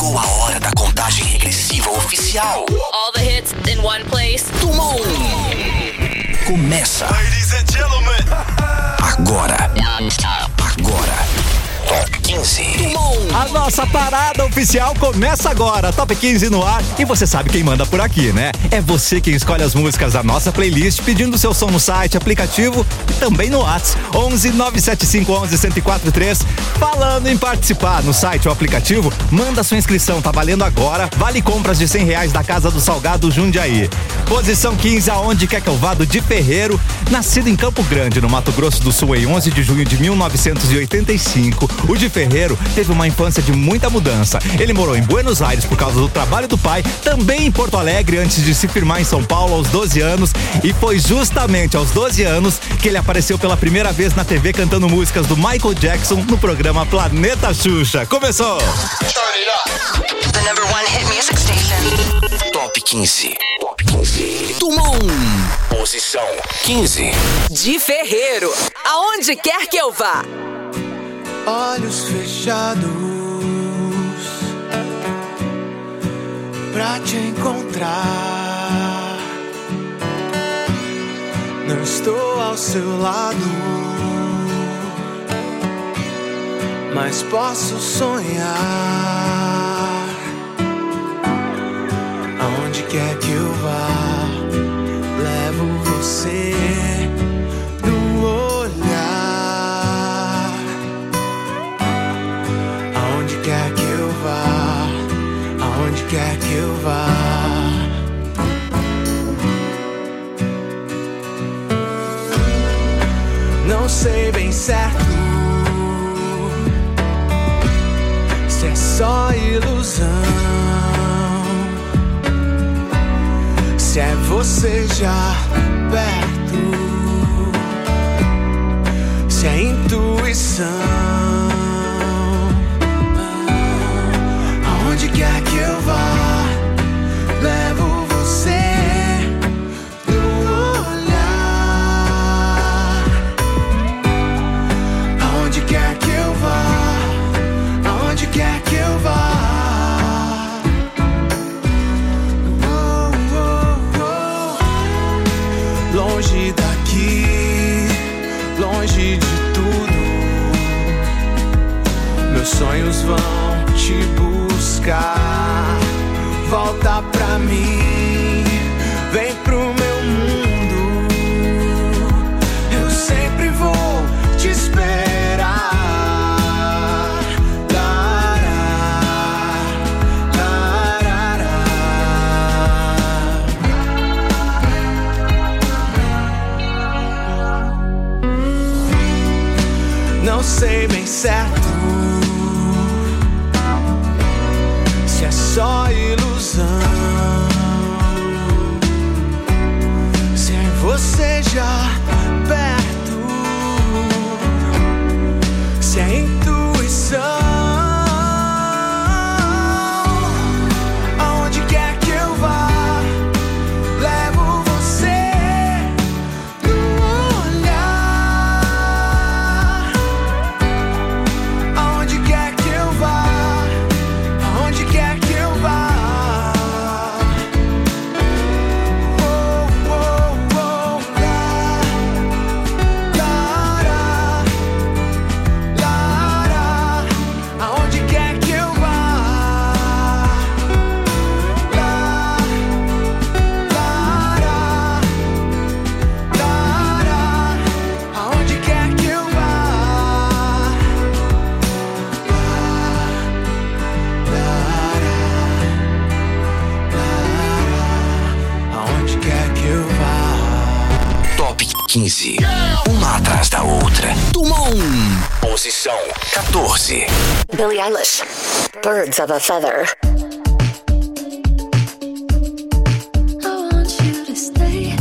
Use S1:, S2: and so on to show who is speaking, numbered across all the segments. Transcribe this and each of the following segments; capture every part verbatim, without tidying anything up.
S1: Chegou a hora da contagem regressiva oficial.
S2: All the hits in one place.
S1: Tumon. Começa.
S3: Ladies and gentlemen.
S1: Agora. Agora. Top quinze. Tumon.
S4: A nossa parada oficial começa agora. Top quinze no ar. E você sabe quem manda por aqui, né? É você quem escolhe as músicas da nossa playlist, pedindo seu som no site, aplicativo e também no WhatsApp. onze nove sete cinco onze um zero quatro três. Falando em participar no site ou aplicativo, manda sua inscrição. Tá valendo agora. Vale compras de cem reais da Casa do Salgado Jundiaí. Posição quinze, Aonde Quer Que Eu Vá, do Di Ferreiro. Nascido em Campo Grande, no Mato Grosso do Sul, em onze de junho de mil novecentos e oitenta e cinco, o Di Ferreiro teve uma infância de muita mudança. Ele morou em Buenos Aires por causa do trabalho do pai, também em Porto Alegre antes de se firmar em São Paulo aos doze anos, e foi justamente aos doze anos que ele apareceu pela primeira vez na T V cantando músicas do Michael Jackson no programa Planeta Xuxa. Começou!
S2: The number one hit music station.
S1: Top quinze. Top quinze. Tumon. Posição quinze.
S2: Di Ferreiro, Aonde Quer Que Eu Vá.
S5: Olhos fechados pra te encontrar. Não estou ao seu lado, mas posso sonhar. Aonde quer que eu vá, levo você no olhar. Aonde quer que eu vá, aonde quer que eu vá. Não sei bem certo se é só ilusão, se é você já perto, se é intuição. Aonde quer que eu vá, levo você no olhar. Aonde quer que eu vá, aonde quer que eu vá. Oh, oh, oh. Longe daqui, longe de tudo, meus sonhos vão te buscar. Volta pra mim, vem pro meu mundo. Eu sempre vou te esperar. Lará, larará. Não sei bem certo se é só ilusão, se é você já perto, se é intuição. Aonde quer que eu vá, levo você no olhar. Aonde quer que eu vá, aonde quer que eu vá. Oh, oh, oh, lá, lará, lará. Aonde quer que eu vá, lá, lará, lará. Aonde quer que eu vá, aonde quer que eu vá.
S1: Top quinze. Uma atrás da outra. Tumon. Posição quatorze.
S2: Billie Eilish, Birds of a Feather.
S6: I want you to stay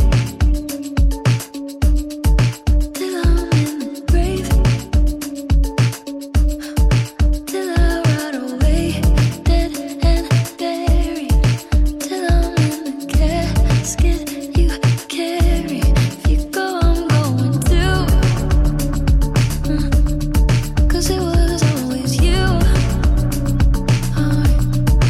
S6: till I'm in the grave, till I rot away, dead and buried, till I'm in the casket you carry. If you go, I'm going too. Mm. 'Cause it was always you. Oh,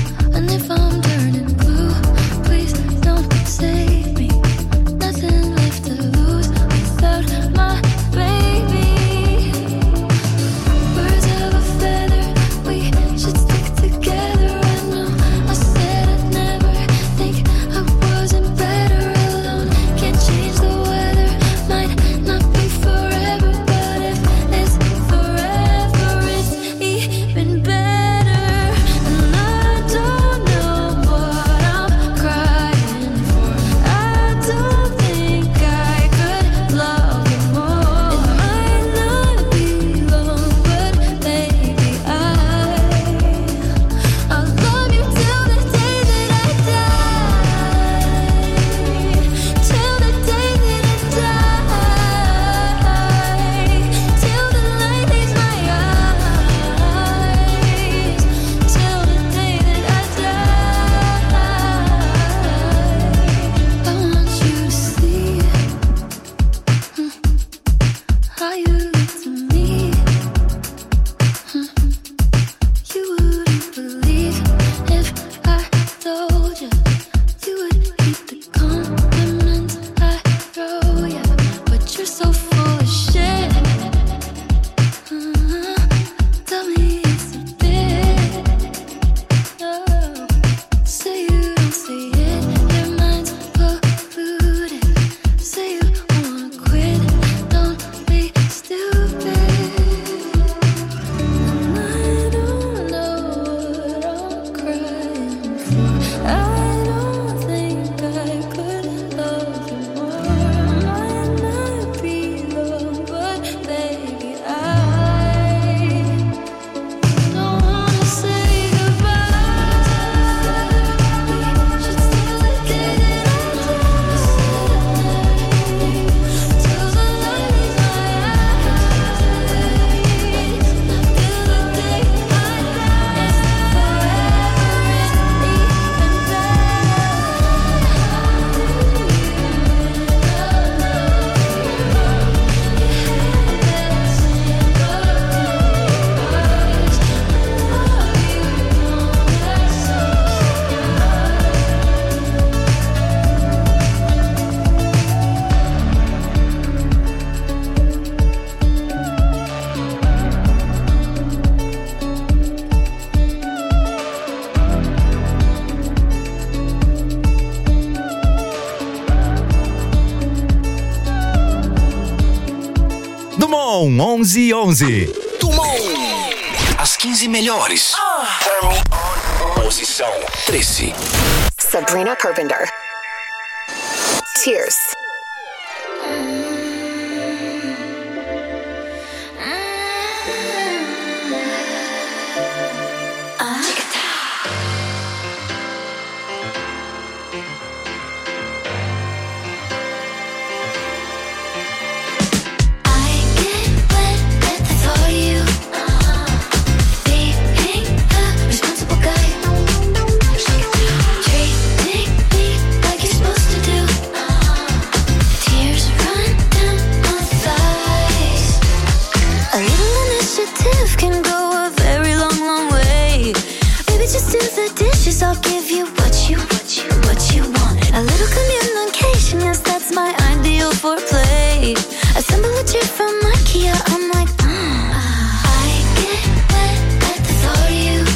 S4: Tumon onze onze.
S1: Tumon. As quinze melhores. Turn me on. Posição treze.
S3: Sabrina Carpenter. Tears.
S6: I'll give you what you, what you, what you want. A little communication, yes, that's my ideal foreplay. Assemble a chair from IKEA, I'm like, mm. I get wet at the thought of you.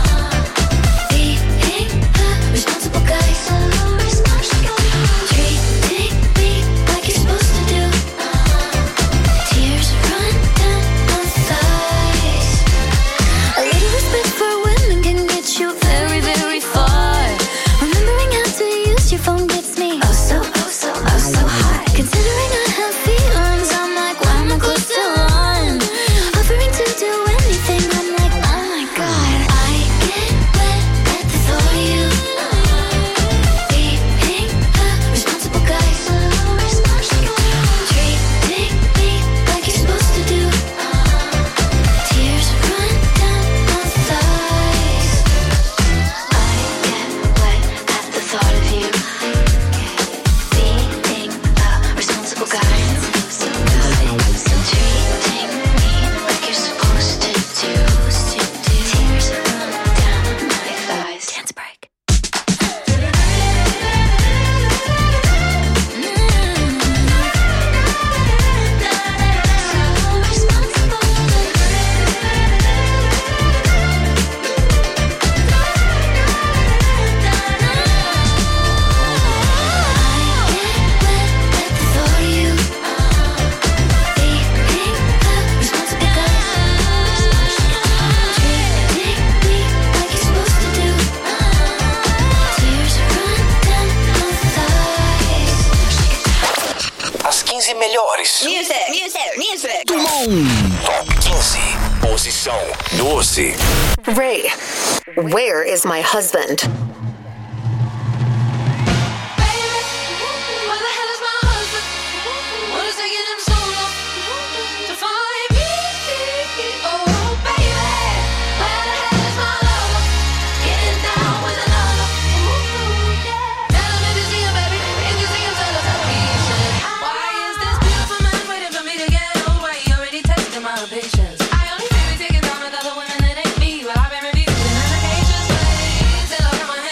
S6: Being a responsible guy, so responsible. Treating me like you're supposed to do. Tears run down my thighs. A little respect for women can get you very, very far. Remembering how to use your phone gets me oh so, oh so, oh so hot. Considering I have feelings, I'm like, why am I close to one? Offering to do anything, I'm like, oh my god. I get wet at the thought of you. Being a responsible guy, so responsible. Treating me like you're supposed to do. Tears run down my thighs. I get wet at the thought of you. Being a responsible guy. Treating me like you're supposed to do. Tears run down my thighs. Dance break.
S1: As quinze melhores.
S2: Music, music, music.
S1: Tumon. Top quinze. Posição doze.
S3: Ray, where is my husband?
S7: Where the hell is my husband? What is taking him so long to find me? Oh, baby, where the hell is my lover? Getting down with another. Tell him if you see him, baby. If you see him, tell him that he should. Why is this beautiful man waiting for me to get over? He already tested my patience. I only feel taking down with other women that ain't me, but I've been refusing medications. Till I got my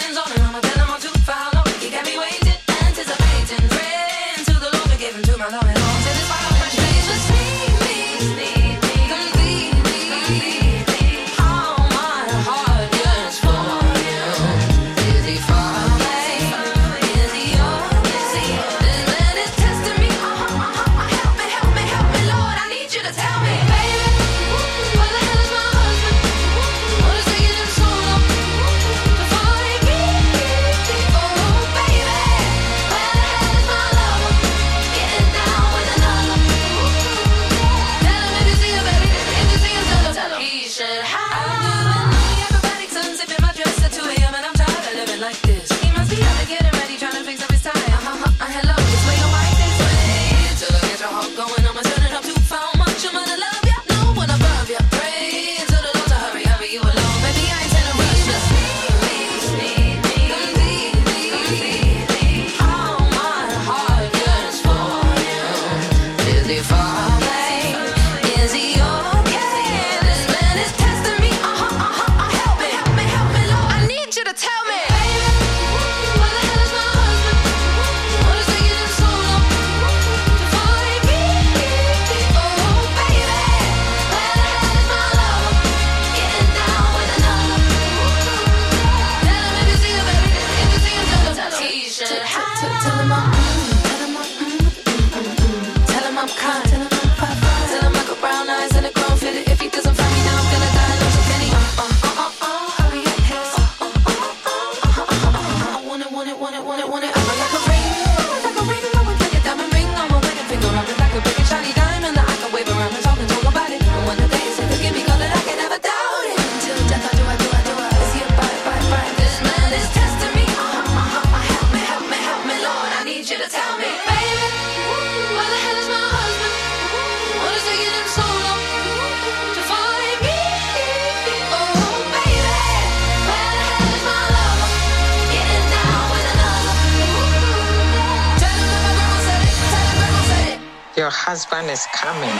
S8: Your husband is coming.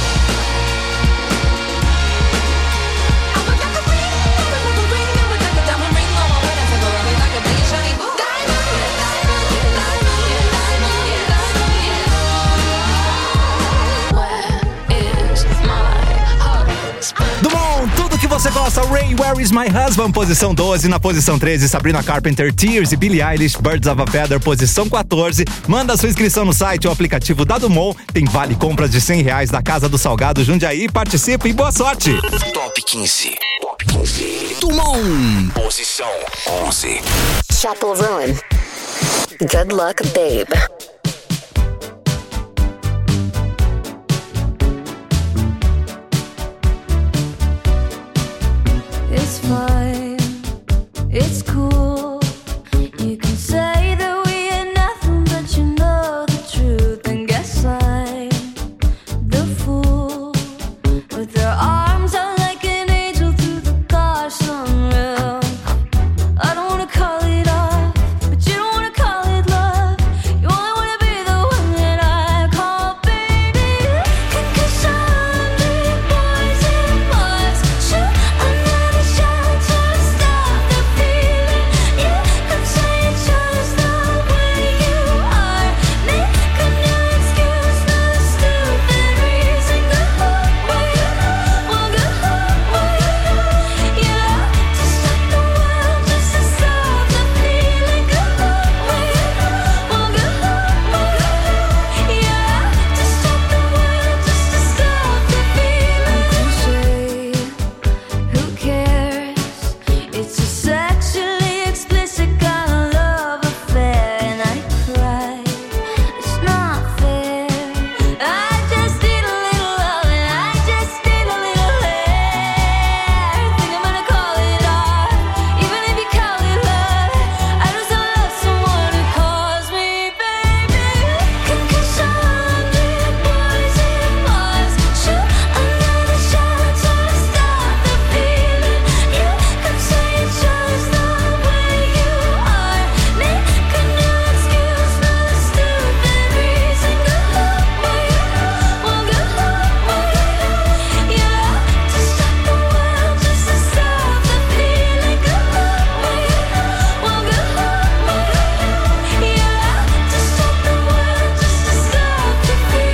S4: Dumont, tudo que você gosta. Ray, Where is My Husband, posição doze. Na posição treze, Sabrina Carpenter, Tears e Billie Eilish, Birds of a Feather, posição quatorze. Manda sua inscrição no site ou aplicativo da Dumont. Tem vale compras de cem reais da Casa do Salgado Jundiaí. Participe e boa sorte.
S1: Top quinze. Top quinze. Dumont. Posição onze.
S3: Chapel Roan. Good luck, babe.
S6: It's fine, it's cool. You can say that we ain't nothing, but you know the truth. And guess I'm the fool with their arms out like an angel through the car sunroof. I don't wanna call it off, but you don't wanna call it love. You only wanna be the one that I call baby. Cause a hundred boys and boys shoot another shot to stop the feeling. You could say it's just the way you are, making your excuse for the stupid reason. Go home, well you know, well go home, well you know. You have to stop the world just to stop the feeling. Go home, well you know, well go home, well you know. You have to stop the world just to stop the feeling. Cliche, who cares? It's a sexually explicit kind of love affair, and I cry. It's not fair. I just need a little love, and I just need a little hair. Think I'm gonna call it art, even if you call it love. I just don't love someone who calls me baby. Cause a hundred boys and boys shoot another shot to stop the feeling. You could say it's just the way you are, making your excuse for the stupid reason. Go home, well you know, well go home, well you know. You have to stop the world just to stop the feeling. Go home, well you know, well go home, well you know. You have to stop the world just to stop the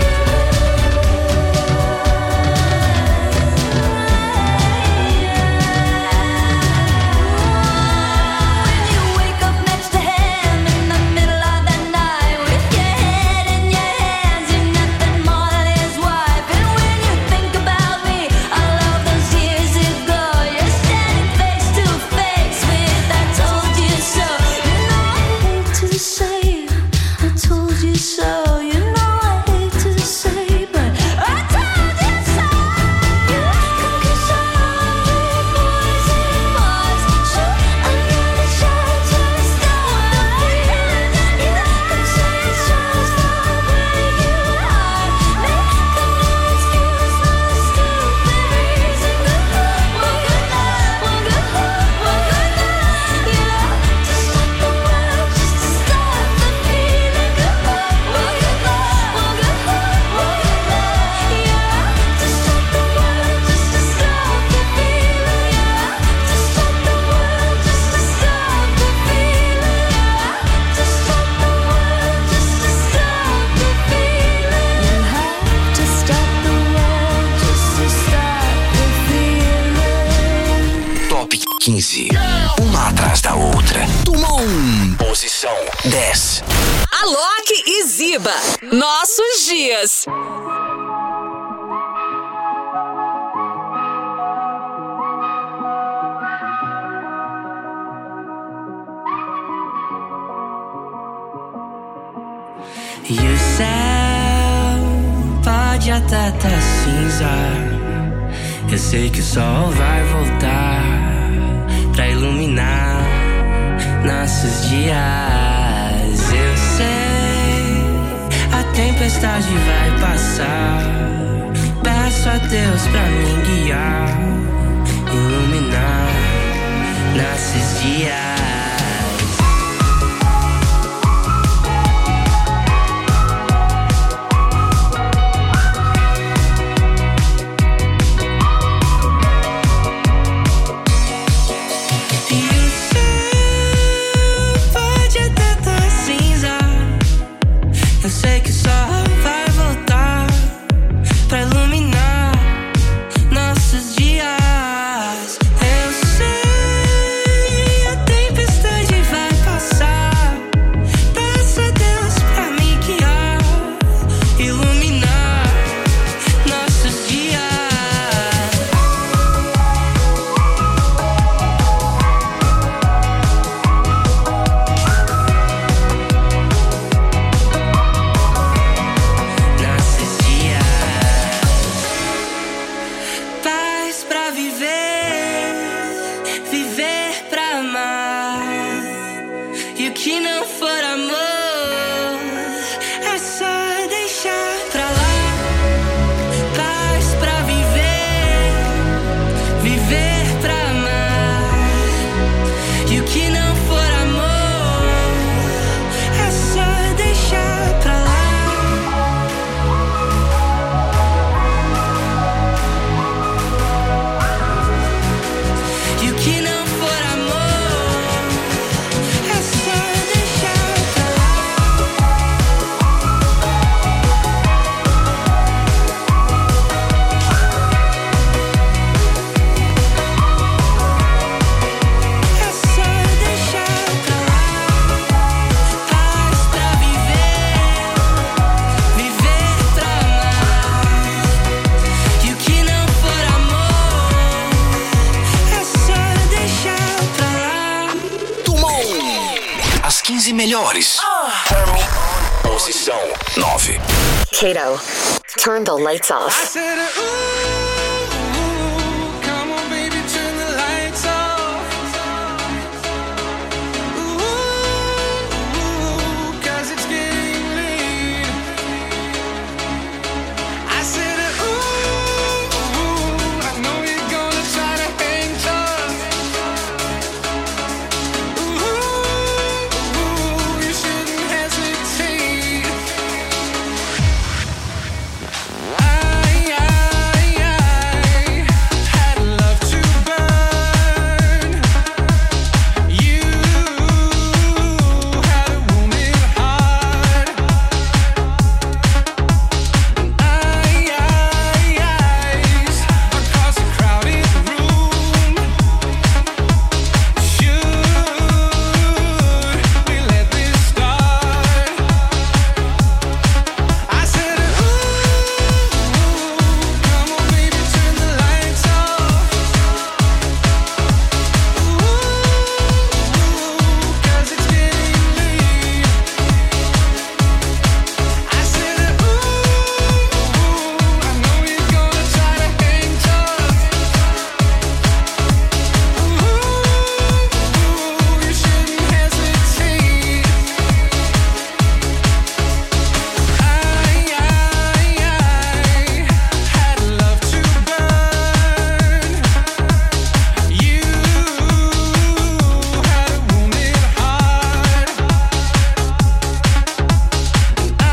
S6: feeling. When you wake up next to him in the middle of the night with your head in your hands, you're nothing more than his wife. And when you think about me, all of those years ago, you're standing face to face with I told you so. You know I hate to say I told you so. You know I hate to say, but I told you so. You cause a hundred boys and boys shoot another shot to stop the feeling. You could say it's just the way you are, making your excuse for the stupid reason. Go home, well you know, well go home, well you know. You have to stop the world just to stop the feeling. Go home, well you know, well go home, well you know. You have to stop the world just to stop the feeling. You have to stop the world just to stop the feeling. You have to stop the world just to stop the feeling. You have to stop the world just to stop the feeling.
S1: Top quinze. Uma atrás da outra. Dumont. Posição dez.
S9: Alok e Ziba, nossos dias.
S5: E o céu pode até tá cinza. Eu sei que o sol vai voltar pra iluminar nossos dias. Eu sei, a tempestade vai passar. Peço a Deus pra me guiar, iluminar nossos dias.
S8: viver pra amar. E o que não for amor é só deixar pra lá. Paz pra viver, viver pra amar. E o que não for amor é só deixar pra lá. E o que não for amor é só deixar pra lá. É só deixar pra lá. Paz pra viver, viver pra amar. E o que não for amor é só deixar pra lá.
S1: As quinze melhores. Turn me on. Posição nove.
S3: Kato, turn the lights
S5: I
S3: off.
S5: said, ooh, come on, baby, turn the lights off. Ooh, 'cause it's getting late. I said, ooh, I know you're gonna try to hang tough. Ooh, you shouldn't hesitate. I, I, I had love to burn. You had a wounded heart. I, eyes across a crowded room. Should we let this start? I said, ooh, come on, baby, turn the lights off. Ooh, 'cause it's getting late. I said, ooh, I know you're gonna try to hang tough. Ooh, you shouldn't hesitate. I, I, I had love to burn. You had a wounded heart. I,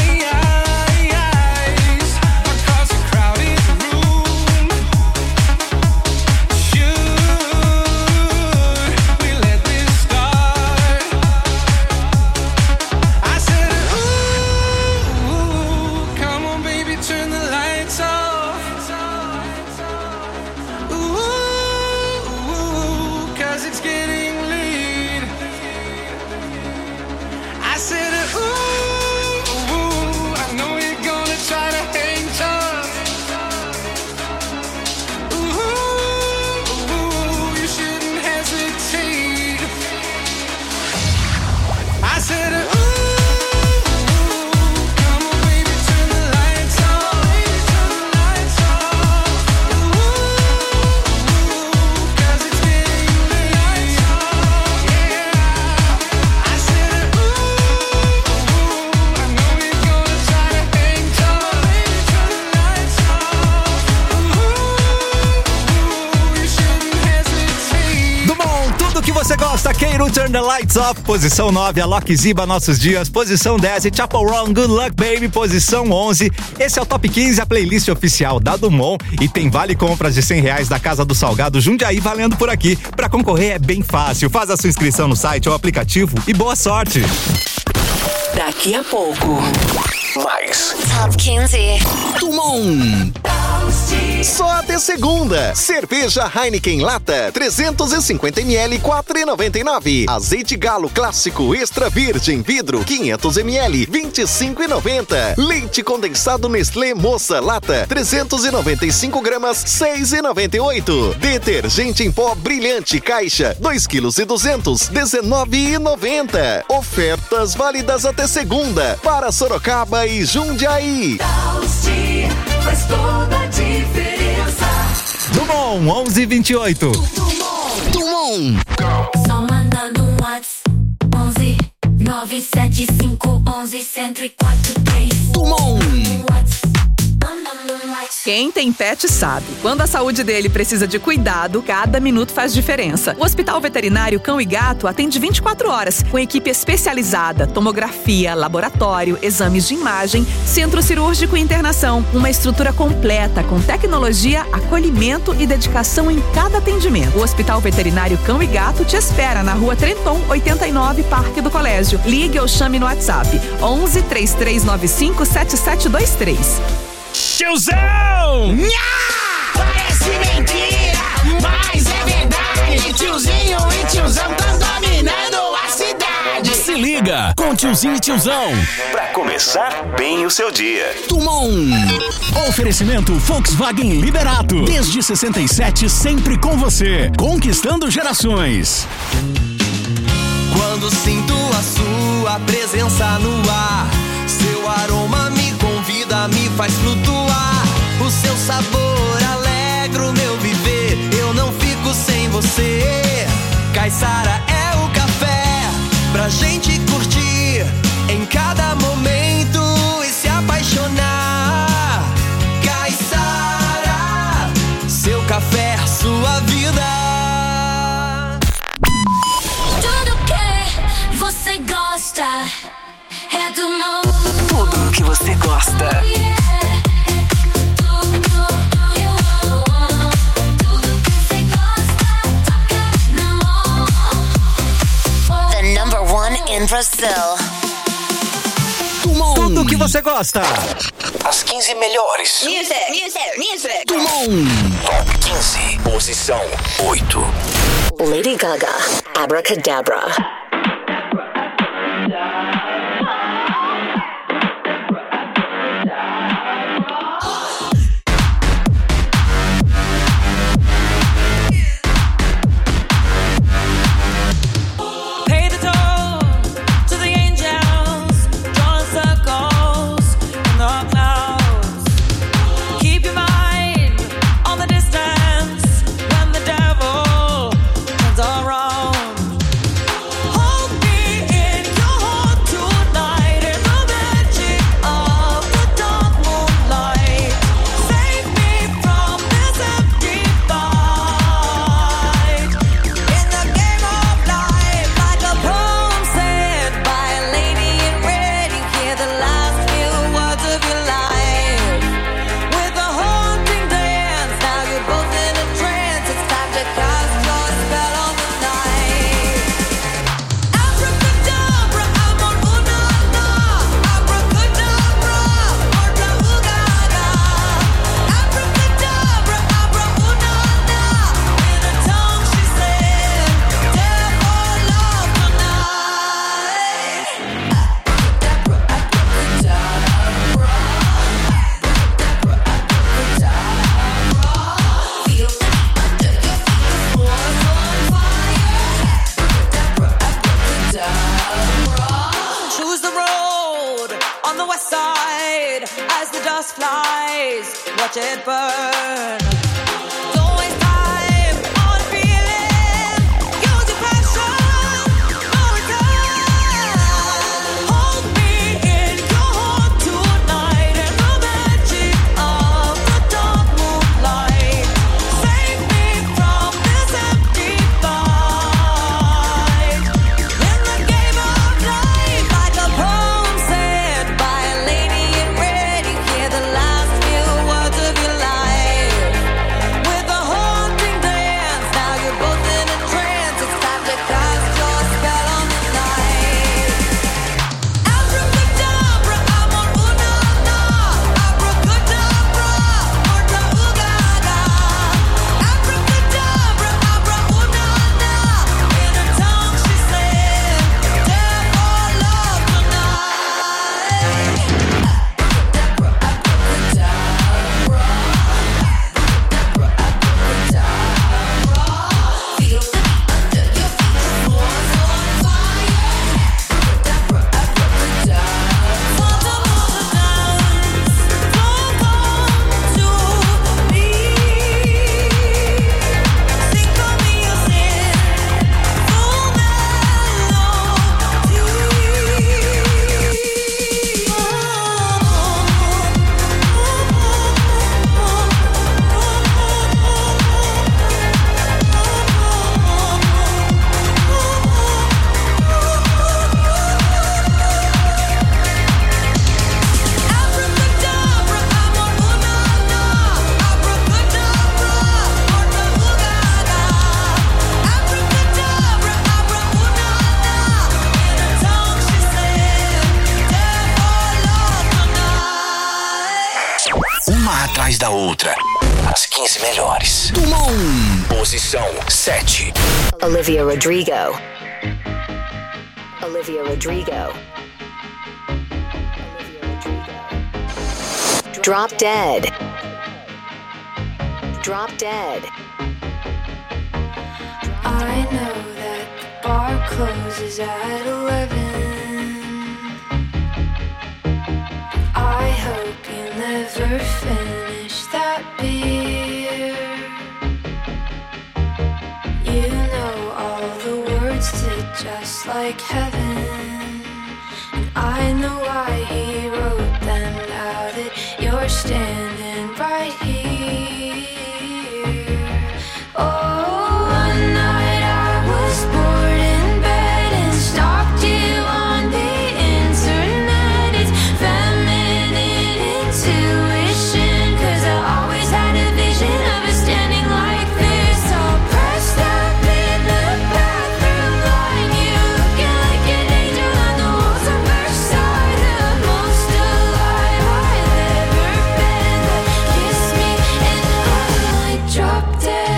S5: eyes across a crowded room. Should we let this start? I said, ooh, come on, baby, turn the lights off. Ooh, 'cause it's getting late. I said, ooh, I know you're gonna try to hang tough. Ooh, you shouldn't hesitate. I said, ooh, come on, baby, turn the lights off. Turn the lights off. Ooh, 'cause it's getting late. Yeah. I said, ooh, I know you're gonna try to hang tough. Turn the lights off. Ooh, you shouldn't hesitate.
S4: Do bom, tudo que você gosta. Kato, turn the lights off. Posição nove, Alok Ziba, Nossos Dias. Posição dez, Chappell Roan, Good Luck Baby. Posição onze. Esse é o Top quinze, a playlist oficial da Dumont. E tem vale compras de cem reais da Casa do Salgado Jundiaí valendo por aqui. Pra concorrer é bem fácil. Faz a sua inscrição no site ou aplicativo e boa sorte.
S9: Daqui a pouco.
S1: Mais.
S3: Top quinze.
S1: Dumont.
S10: Só até segunda. Cerveja Heineken Lata, trezentos e cinquenta mililitros, quatro reais e noventa e nove centavos. Azeite Galo Clássico Extra Virgem Vidro, quinhentos mililitros, vinte e cinco reais e noventa centavos. Leite condensado Nestlé Moça Lata, trezentos e noventa e cinco gramas, seis reais e noventa e oito centavos. Detergente em pó Brilhante Caixa, dois quilos e duzentos, dezenove reais e noventa centavos. Ofertas válidas até segunda para Sorocaba e Jundiaí.
S7: Faz toda a diferença.
S4: Dumont, onze e vinte e oito.
S7: Dumont.
S10: Tumon.
S6: Só mandando um WhatsApp. onze nove sete cinco onze cento e quatro três.
S10: Tumon.
S11: Quem tem pet sabe. Quando a saúde dele precisa de cuidado, cada minuto faz diferença. O Hospital Veterinário Cão e Gato atende vinte e quatro horas, com equipe especializada, tomografia, laboratório, exames de imagem, centro cirúrgico e internação. Uma estrutura completa, com tecnologia, acolhimento e dedicação em cada atendimento. O Hospital Veterinário Cão e Gato te espera na Rua Trenton, oitenta e nove, Parque do Colégio. Ligue ou chame no WhatsApp onze, três três nove cinco, sete sete dois três.
S1: Tiozão! Nha! Parece mentira, mas é verdade. Tiozinho e tiozão tão dominando a cidade.
S12: Se liga com Tiozinho e Tiozão.
S1: Pra começar bem o seu dia.
S10: Tumon.
S12: Oferecimento Volkswagen Liberato. Desde sessenta e sete, sempre com você. Conquistando gerações.
S13: Quando sinto a sua presença no ar, seu aroma me convida, me faz flutuar. O seu sabor alegra o meu viver, eu não fico sem você. Caiçara é o café pra gente curtir em cada momento e se apaixonar. Caiçara, seu café, sua vida.
S6: Tudo que você gosta é do Tumon.
S9: Tudo que você gosta.
S2: The number one in Brazil.
S10: Tumon.
S4: Tudo que você gosta.
S1: As quinze melhores.
S2: Music, music, music.
S10: Tumon.
S1: Top quinze. Posição oito.
S3: Lady Gaga, Abracadabra.
S8: Pay the toll to the angels, drawing circles in the clouds. Keep your mind on the distance when the devil turns around. Hold me in your heart tonight in the magic of the dark moonlight. Save me from this empty fight. In the game of life, like a poem said by a lady in red, you hear the last few words of your life. With a haunting dance, now you're both in a trance. It's time to cast your spell on the night. Abracadabra, amor, una, na. Abracadabra, morta, ugaga. Abracadabra, abra, una, na. In a tongue she said, "Dare for love tonight." Abracadabra, abracadabra. Feel it under your feet, the floor's on fire. Abracadabra, abracadabra. Choose the road on the west side as the dust flies. Watch it burn. Don't waste time on feeling. Use your passion for return. Hold me in your heart tonight in the magic of the dark moonlight. Save me from this empty fight. In the game of life, like a poem said by a lady in red, you hear the last few words of your life.
S1: atrás da outra. As quinze melhores. Posição sete.
S3: Olivia Rodrigo. Olivia Rodrigo. Drop Dead. Drop Dead.
S6: I know that the bar closes at eleven. I hope you never finish that beer. You know all the words to Just Like Heaven. And I know why he wrote them now that you're standing right here. Oh, one night I was bored in bed and stalked you on the internet. It's feminine intuition, 'cause I always had a vision of us standing like this, all pressed up in the bathroom line. You looking like an angel on the walls of Versailles, the most alive I've ever been. But kiss me and I might drop dead.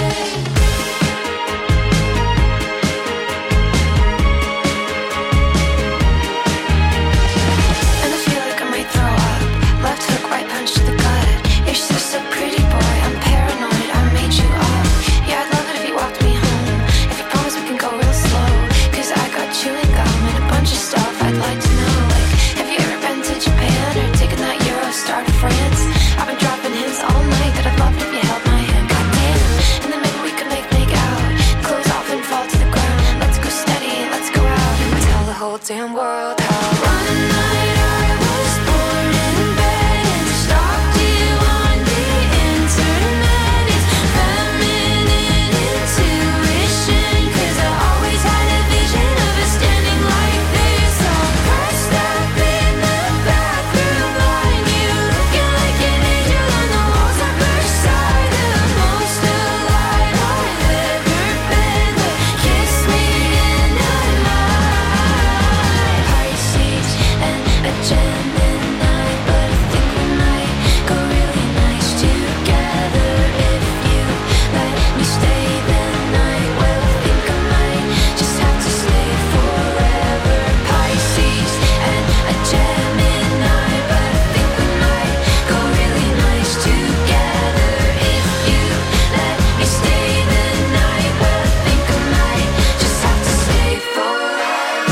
S6: And I feel like I might throw up. Left hook, right punch to the gut. You're just a pretty boy, I'm paranoid, I made you up. Yeah, I'd love it if you walked me home. If you promise we can go real slow, 'cause I got chewing gum and a bunch of stuff I'd like to know. Like, have you ever been to Japan or taken that Eurostar to France? I've been dropping hints all night that I'd love it if you held my hand, goddamn. And then maybe we could make make out, clothes off and fall to the ground. Let's go steady, let's go out and tell the whole damn world how. One night I was bored in bed and stalked you on the internet. It's feminine intuition, 'cause I always had a vision of us standing like this, all pressed up in the bathroom line. You looking like an angel on the walls of Versailles, the most alive I've ever been. But kiss me and I might. Pisces and a Gemini, but I think we might go really nice together if you let me stay the night. Well, I think I might just have to stay forever. Pisces and a Gemini, but I think we might go really nice together if you let me stay the night. Well, I think I might just have to stay forever.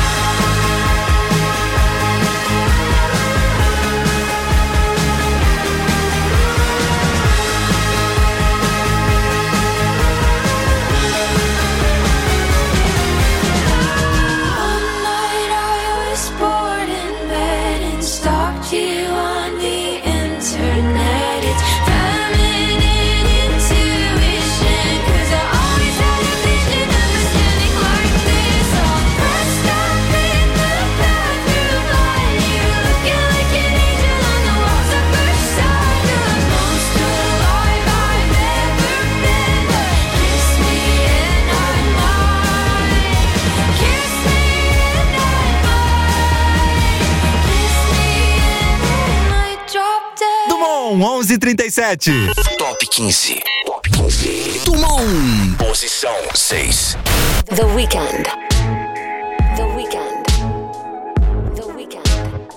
S6: One night I was bored in bed and stalked you on the internet. It's feminine intuition, 'cause I always had a vision of us standing like this, all pressed up in the bathroom line. You looking like an angel on the walls of Versailles, the most alive I've ever been. But kiss me and I might. Kiss me and I might. Kiss me and I might drop dead.
S4: Dumont, onze e trinta e sete.
S1: Top quinze. Top quinze.
S10: Dumont.
S1: Posição seis.
S3: The Weeknd. The Weeknd. The Weeknd.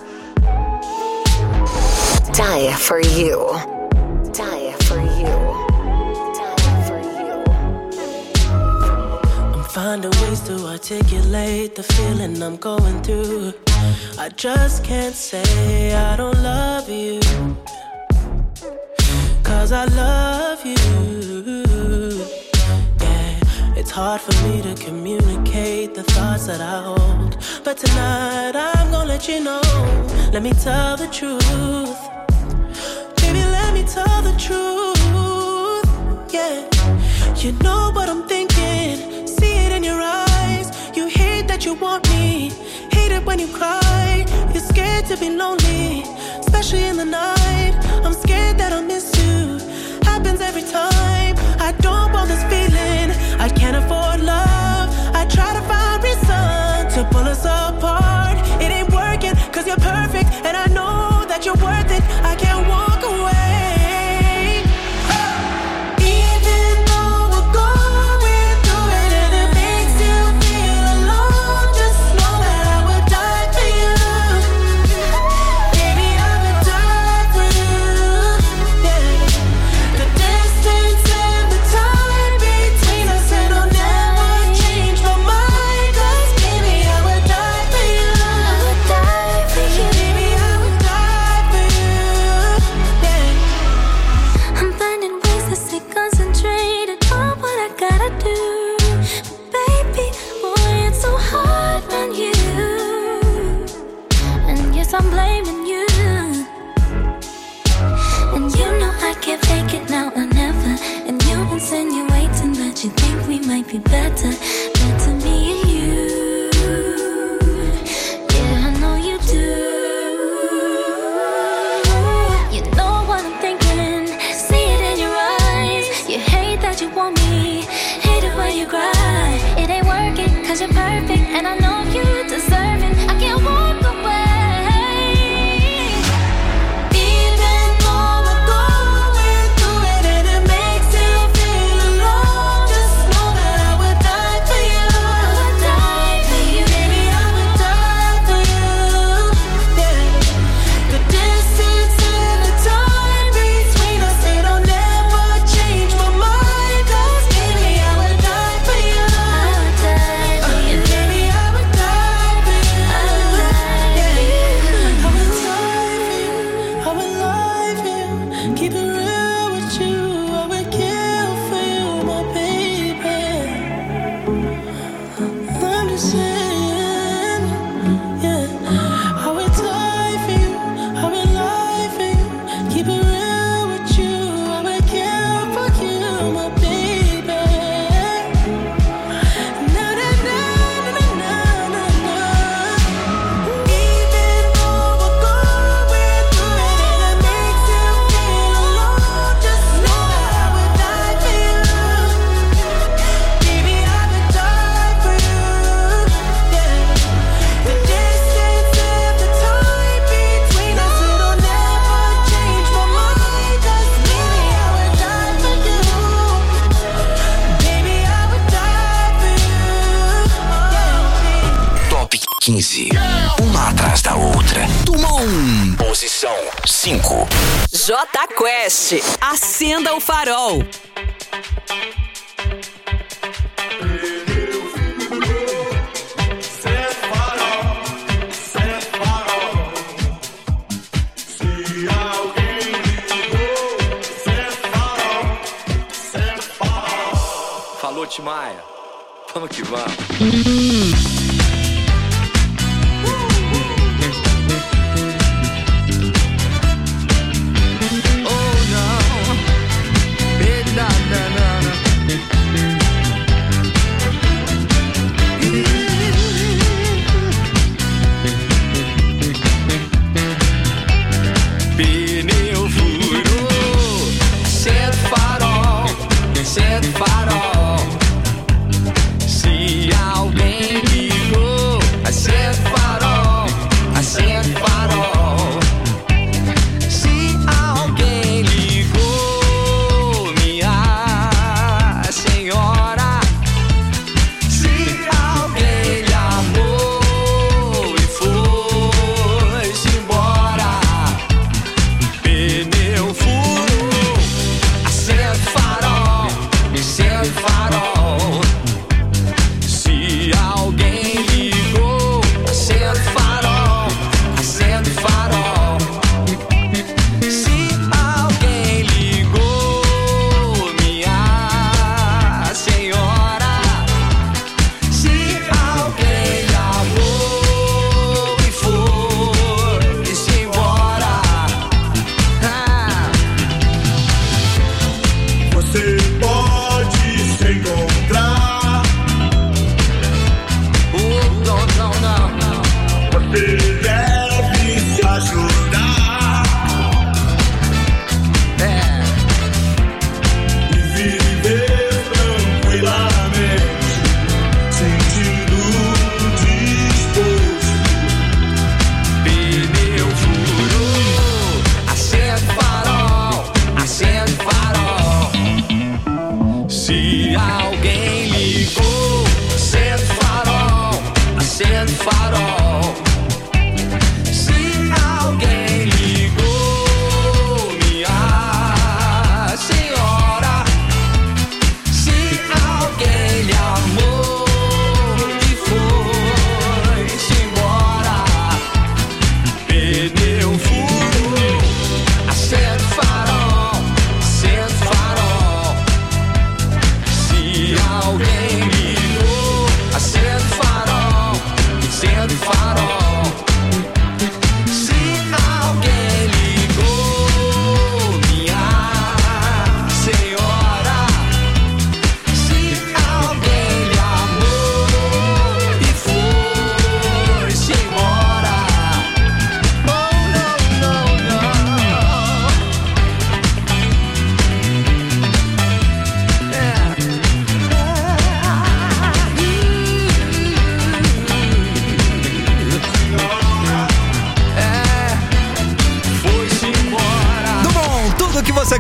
S3: Die for you. Die for you. Die for you.
S14: I'm finding ways to articulate the feeling I'm going through. I just can't say I don't love you, 'cause I love you. Yeah, it's hard for me to communicate the thoughts that I hold, but tonight I'm gonna let you know. Let me tell the truth. Baby, let me tell the truth. Yeah, you know what I'm thinking. See it in your eyes. You hate that you want me. Hate it when you cry. You're scared to be lonely, especially in the night. I'm scared that I'll miss you. Happens every time. I don't want this feeling. I can't afford love. I try to find reason to pull us apart. It ain't working, 'cause you're perfect, and I know that you're worth it. I can't walk away.
S6: and I know you deserve it. I can't walk away. Even though we're going through it and it makes you feel alone, just know that I would die for you. I would die for you, baby. I would die for you. Yeah, the distance and the time between us, it'll never change my mind. 'Cause baby, I would die for you. I would die for you, baby. I would die for you. I would die for you. I would die for you. I would lie for you. Keep it real with you. I would kill for you, my baby. I'm just saying, yeah. I would die for you. I would lie for you. Keep it real with you. I would kill for you, my baby. Na na na na na na na. Even though we're going through it and it makes you feel alone, just know that I would die for you. Baby, I would die for you. Yeah, the distance and the time between us, it'll never change my mind. 'Cause baby, I would die for you. Baby, I would die for you. Yeah.
S1: Top quinze. Uma atrás da outra. Tumon. Posição cinco.
S11: J Quest, acenda o farol.
S15: Falou, Timaya. Vamos que vamos.
S13: Pneu furou, senta o farol, senta o farol. Se alguém me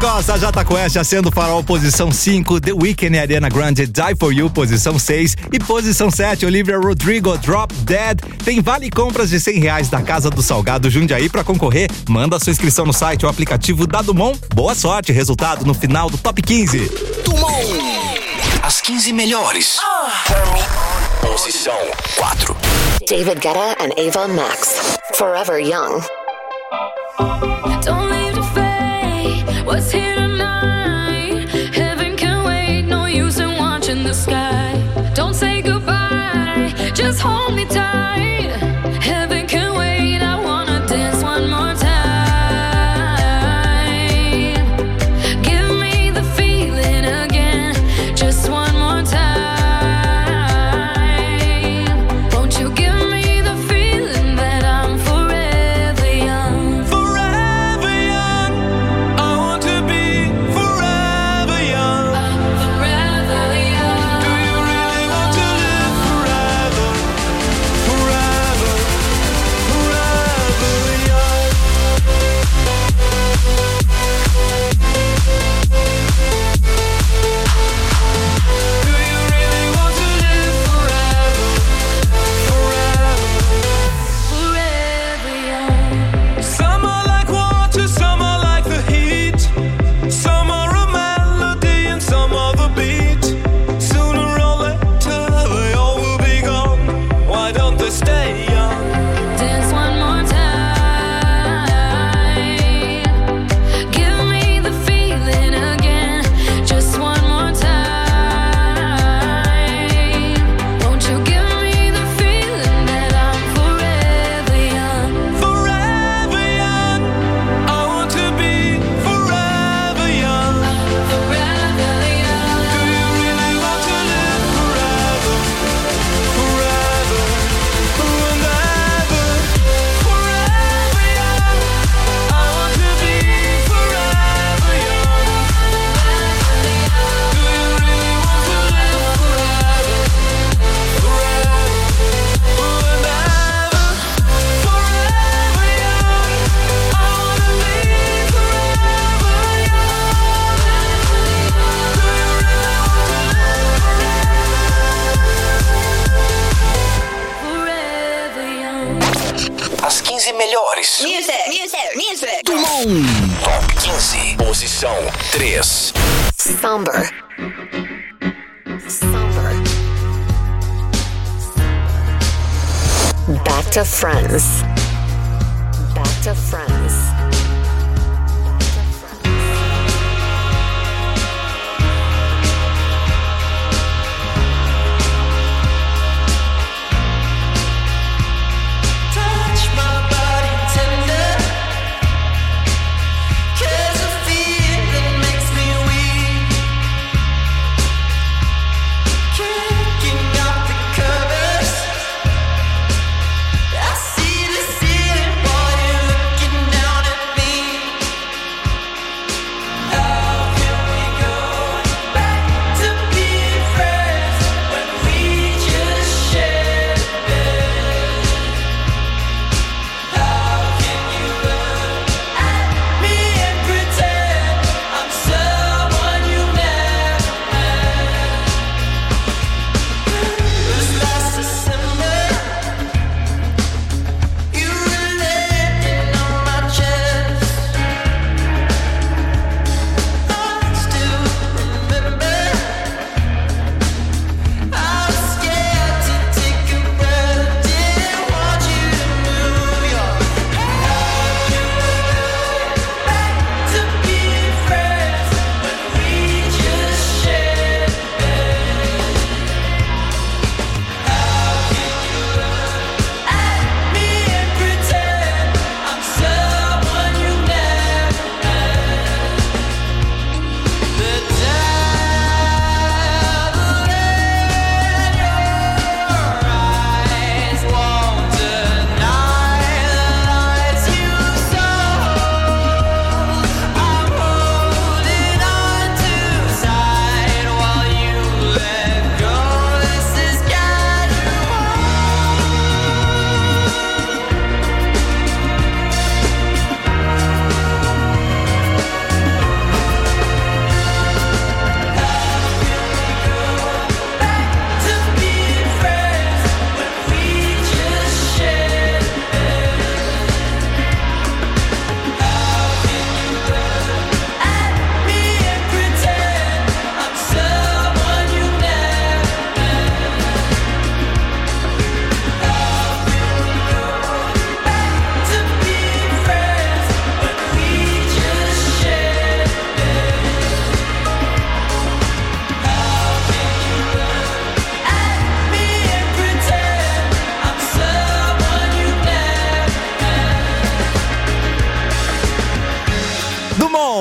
S4: gosta, Jota Quest acendo farol, posição cinco, The Weeknd e Ariana Grande, Die For You, posição seis, e posição sete, Olivia Rodrigo, Drop Dead. Tem vale compras de cem reais da Casa do Salgado Jundiaí pra concorrer. Manda sua inscrição no site ou aplicativo da Dumont. Boa sorte, resultado no final do Top quinze.
S1: Dumont. As quinze melhores. Posição quatro.
S3: David Guetta and Ava Max, Forever Young.
S6: Don't leave the fate. What's here tonight? Heaven can wait. No use in watching the sky. Don't say goodbye. Just hold me tight. Heaven can wait. I wanna dance one more time. Give me the feeling again. Just one more time. Won't you give me the feeling that I'm forever young?
S13: Forever young. I want to be forever young.
S6: Forever young.
S13: Do you really want to live forever? Forever, forever young. Do you really want to live forever? Forever.
S6: Forever young.
S13: Some are like water, some are like the heat. Some are a melody and some are the beat. Sooner or later they all will be gone. Why don't they stay young?
S6: Dance one more time. Give me the feeling again. Just one more time. Won't you give me the feeling that I'm forever young?
S13: Forever young. I want to be forever young.
S6: Forever young.
S13: Do you really want to live forever? Forever and ever. Forever young. I want to be forever young. Do you really want to live forever? Forever and ever. Forever young. I want to be forever
S6: Forever young.
S1: As quinze melhores.
S2: Music, music, music.
S1: Dumont. Top quinze. Posição três.
S3: Somber. Somber. Back to Friends. Back to Friends.
S13: Touch my body tender, 'cause the feeling makes me weak. Kicking out the covers, I see the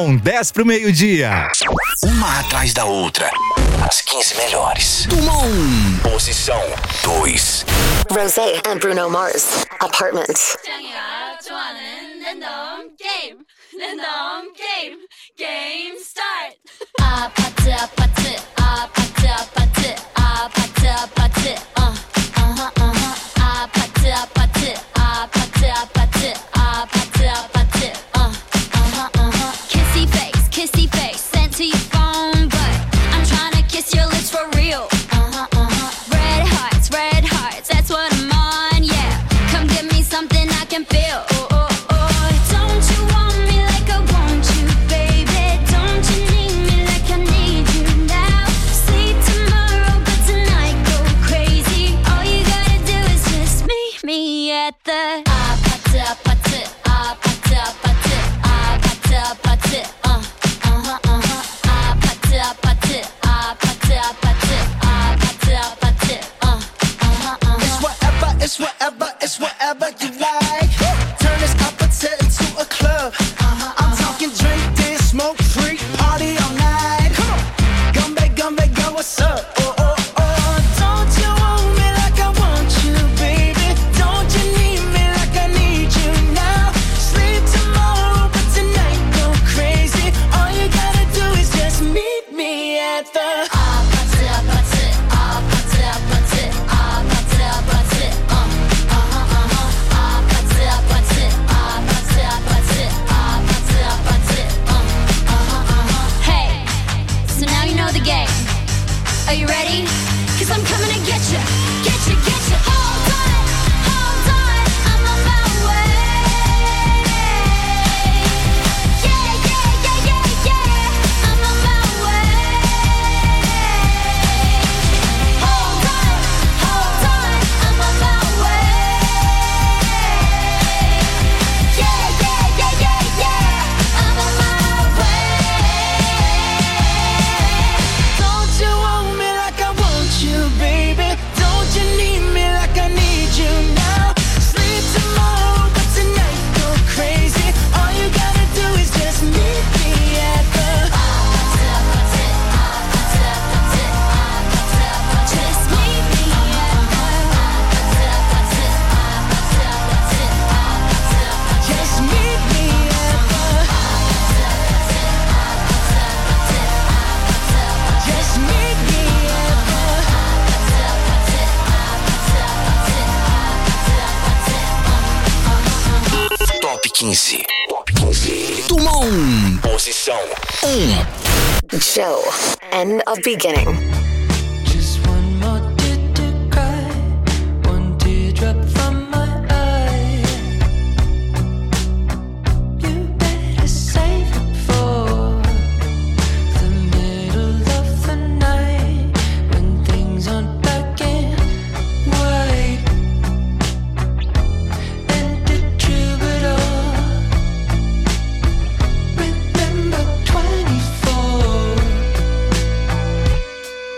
S4: Faltam dez pro meio-dia.
S1: Uma atrás da outra. As quinze melhores. Tuma um. Posição dois.
S3: Rosé and Bruno Mars. Apartment.
S7: 짱이가 좋아하는 랜덤 게임 랜덤 게임 게임 스타트 아파트 아파트 아파트 아파트 아파트 아파트 어 어허 어허 아파트 아파트 아파트 아파트 아파트 아파트 어 어허 어허 kissy face kissy face sent to your phone but I'm trying to kiss your lips for real uh-huh uh-huh red hearts red hearts that's what I'm on yeah come give me something I can feel oh, oh, oh. Don't you want me like I want you baby don't you need me like I need you now sleep tomorrow but tonight go crazy all you gotta do is just meet me at the 아파트 아파트 아파트 아파트 아파트 아파트 어 어허 어허 아파트 아파트 아파트 아파트 아파트 아파트 어 어허 어허
S13: It's whatever, it's whatever, it's whatever you like. Turn this opposite into a club. I'm talking drink, dance, smoke, freak, party all night. Come on, come back, come back, girl, what's up? Oh, oh, oh. Don't you want me like I want you, baby? Don't you need me like I need you now? Sleep tomorrow, but tonight go crazy. All you gotta do is just meet me at the
S7: 아파트 아파트 아파트 아파트 아파트 아파트 어 어허 어허 아파트 아파트 아파트 아파트 아파트 아파트 어 어허 어허 Hey, so now you know the game. Are you ready? Cause I'm coming to get you, get you, get you. Hold on, hold on, I'm on my way. Yeah, yeah, yeah, yeah, yeah, I'm on my way. Hold on, hold on, I'm on my way. Yeah, yeah, yeah, yeah, yeah, I'm on my way.
S13: Don't you want me like I want you, baby? Don't you need me like I need you now? Sleep tomorrow, but tonight go crazy. All you gotta do is just meet me at the
S7: Just meet me
S13: Just meet me at the Just meet me
S1: Top quinze. Top quinze. Tuma um. Posição um.
S3: Joe. End of beginning.
S8: Just one more tear to cry, one teardrop from my eye. You better save it for the middle of the night when things aren't black and white. And the troubadour, remember twenty-four.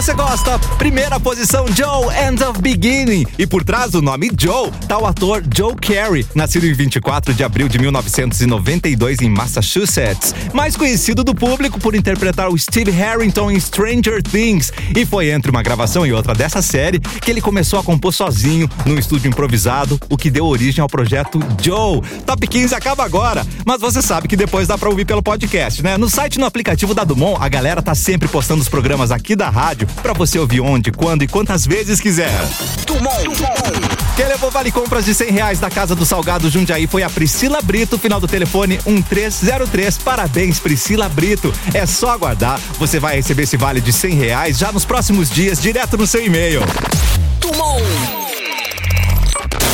S4: você gosta. Primeira posição, Joe, End of Beginning. E por trás do nome Joe, tá o ator Joe Carey, nascido em vinte e quatro de abril de mil novecentos e noventa e dois em Massachusetts. Mais conhecido do público por interpretar o Steve Harrington em Stranger Things. E foi entre uma gravação e outra dessa série que ele começou a compor sozinho, num estúdio improvisado, o que deu origem ao projeto Joe. Top quinze acaba agora, mas você sabe que depois dá pra ouvir pelo podcast, né? No site e no aplicativo da Dumont, a galera tá sempre postando os programas aqui da rádio pra você ouvir onde, quando e quantas vezes quiser.
S1: Dumont. Dumont.
S4: Quem levou vale compras de cem reais da Casa do Salgado Jundiaí foi a Priscila Brito, final do telefone um três zero três. Parabéns, Priscila Brito. É só aguardar, você vai receber esse vale de cem reais já nos próximos dias, direto no seu e-mail.
S1: Dumont.